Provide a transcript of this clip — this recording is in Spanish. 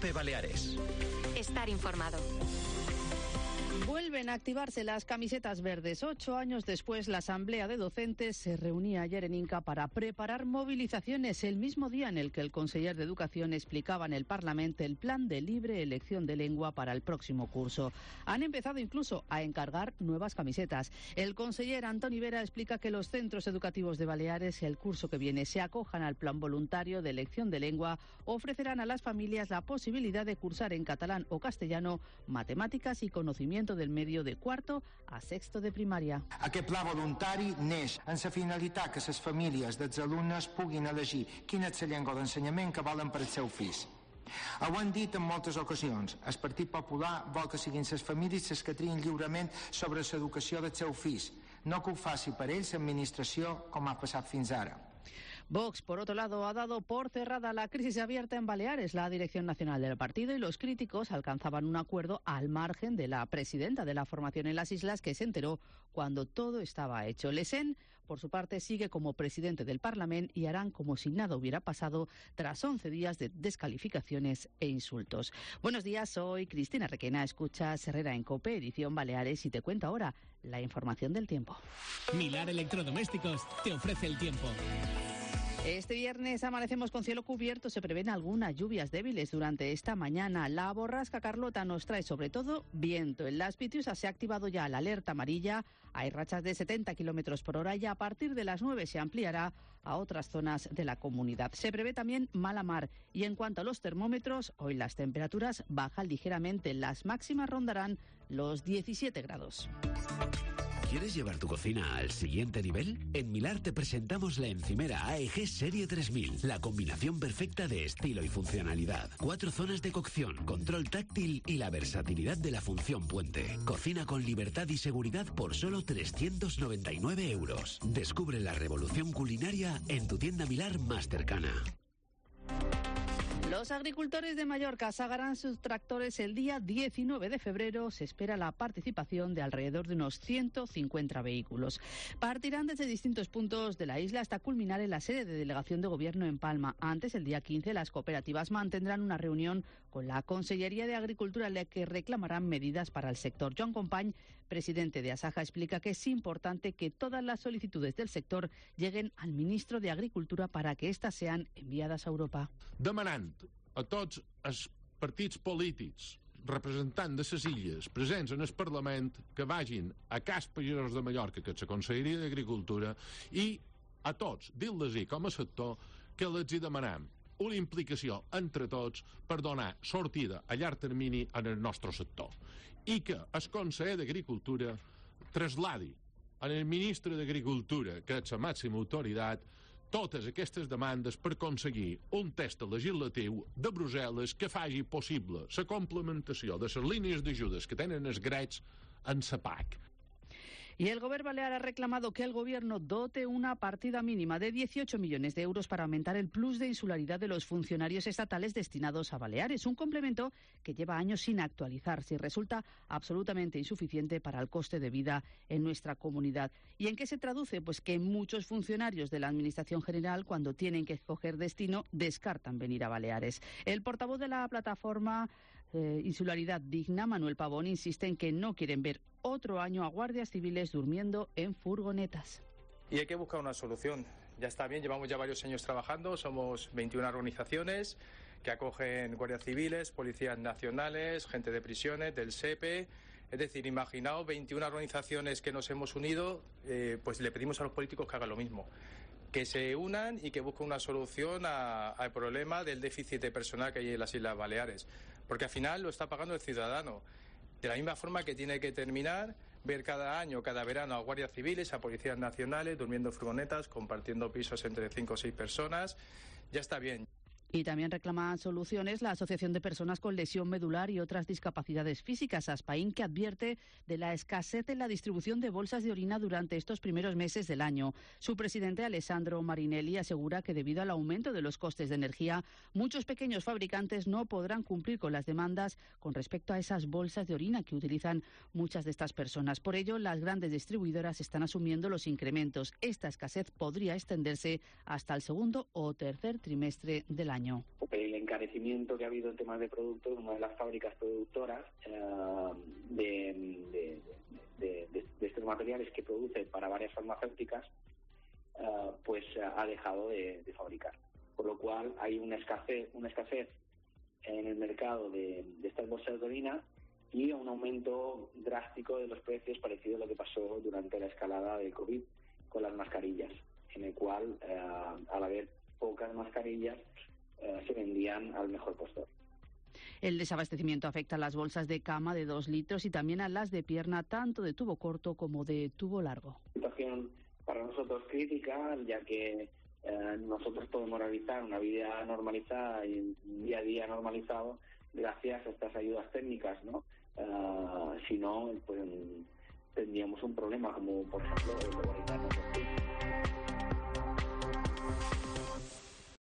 COPE Baleares. Estar informado. Vuelven a activarse las camisetas verdes. 8 años después, la Asamblea de Docentes se reunía ayer en Inca para preparar movilizaciones el mismo día en el que el conseller de Educación explicaba en el Parlamento el plan de libre elección de lengua para el próximo curso. Han empezado incluso a encargar nuevas camisetas. El conseller Antoni Vera explica que los centros educativos de Baleares el curso que viene se acojan al plan voluntario de elección de lengua, ofrecerán a las familias la posibilidad de cursar en catalán o castellano matemáticas y conocimiento del medio de cuarto a sexto de primària. Aquest pla voluntari neix amb la finalitat que les famílies dels alumnes puguin elegir quina és la llengua d'ensenyament que volen per als seus fills. Ho han dit en moltes ocasions. El Partit Popular vol que siguin les famílies les que triïn lliurement sobre l'educació dels seus fills, no que ho faci per ells l'administració com ha passat fins ara. Vox, por otro lado, ha dado por cerrada la crisis abierta en Baleares. La dirección nacional del partido y los críticos alcanzaban un acuerdo al margen de la presidenta de la formación en las islas, que se enteró cuando todo estaba hecho. Lesen, por su parte, sigue como presidente del Parlamento y harán como si nada hubiera pasado tras 11 días de descalificaciones e insultos. Buenos días, soy Cristina Requena, escuchas Herrera en COPE, edición Baleares, y te cuento ahora la información del tiempo. Milar Electrodomésticos te ofrece el tiempo. Este viernes amanecemos con cielo cubierto, se prevén algunas lluvias débiles durante esta mañana. La borrasca Carlota nos trae sobre todo viento. En Las Pitiusas se ha activado ya la alerta amarilla, hay rachas de 70 kilómetros por hora y a partir de las 9 se ampliará a otras zonas de la comunidad. Se prevé también mala mar y en cuanto a los termómetros, hoy las temperaturas bajan ligeramente, las máximas rondarán los 17 grados. ¿Quieres llevar tu cocina al siguiente nivel? En Milar te presentamos la encimera AEG Serie 3000, la combinación perfecta de estilo y funcionalidad. 4 zonas de cocción, control táctil y la versatilidad de la función puente. Cocina con libertad y seguridad por solo 399 euros. Descubre la revolución culinaria en tu tienda Milar más cercana. Los agricultores de Mallorca sacarán sus tractores el día 19 de febrero. Se espera la participación de alrededor de unos 150 vehículos. Partirán desde distintos puntos de la isla hasta culminar en la sede de delegación de gobierno en Palma. Antes, el día 15, las cooperativas mantendrán una reunión con la Consellería de Agricultura en la que reclamarán medidas para el sector. Joan Company, presidente de Asaja, explica que es importante que todas las solicitudes del sector lleguen al ministro de Agricultura para que éstas sean enviadas a Europa. Demanant a tots els partits polítics representants de les illes presents en el Parlament que vagin a Cas Pagesos de Mallorca, que és la Conselleria d'Agricultura, i a tots, dir-los com a sector, que els hi demanem una implicació entre tots per donar sortida a llarg termini en el nostre sector i que el conseller d'Agricultura trasladi al ministre d'Agricultura, que és la màxima autoritat, totes aquestes demandes per aconseguir un text legislatiu de Brussel·les que faci possible la complementació de les línies d'ajudes que tenen els grets en la PAC. Y el Gobierno Balear ha reclamado que el Gobierno dote una partida mínima de 18 millones de euros para aumentar el plus de insularidad de los funcionarios estatales destinados a Baleares, un complemento que lleva años sin actualizarse y resulta absolutamente insuficiente para el coste de vida en nuestra comunidad. ¿Y en qué se traduce? Pues que muchos funcionarios de la Administración General, cuando tienen que escoger destino, descartan venir a Baleares. El portavoz de la plataforma Insularidad Digna, Manuel Pavón, insiste en que no quieren ver otro año a guardias civiles durmiendo en furgonetas. Y hay que buscar una solución. Ya está bien, llevamos ya varios años trabajando, somos 21 organizaciones que acogen guardias civiles, policías nacionales, gente de prisiones, del SEPE. Es decir, imaginaos 21 organizaciones que nos hemos unido, pues le pedimos a los políticos que hagan lo mismo. Que se unan y que busquen una solución al problema del déficit de personal que hay en las Islas Baleares. Porque al final lo está pagando el ciudadano. De la misma forma que tiene que terminar ver cada año, cada verano a guardias civiles, a policías nacionales, durmiendo en furgonetas, compartiendo pisos entre 5 o 6 personas. Ya está bien. Y también reclaman soluciones la Asociación de Personas con Lesión Medular y otras discapacidades físicas, ASPAIN, que advierte de la escasez en la distribución de bolsas de orina durante estos primeros meses del año. Su presidente, Alessandro Marinelli, asegura que debido al aumento de los costes de energía, muchos pequeños fabricantes no podrán cumplir con las demandas con respecto a esas bolsas de orina que utilizan muchas de estas personas. Por ello, las grandes distribuidoras están asumiendo los incrementos. Esta escasez podría extenderse hasta el segundo o tercer trimestre del año. año. El encarecimiento que ha habido en temas de productos, una de las fábricas productoras de estos materiales que produce para varias farmacéuticas, pues ha dejado de fabricar. Por lo cual hay una escasez en el mercado de estas bolsas de orina y un aumento drástico de los precios parecido a lo que pasó durante la escalada del COVID con las mascarillas, en el cual al haber pocas mascarillas se vendían al mejor postor. El desabastecimiento afecta a las bolsas de cama de 2 litros y también a las de pierna, tanto de tubo corto como de tubo largo. Situación para nosotros crítica, ya que nosotros podemos realizar una vida normalizada y un día a día normalizado gracias a estas ayudas técnicas, ¿no? Si no, pues tendríamos un problema como, por ejemplo, el de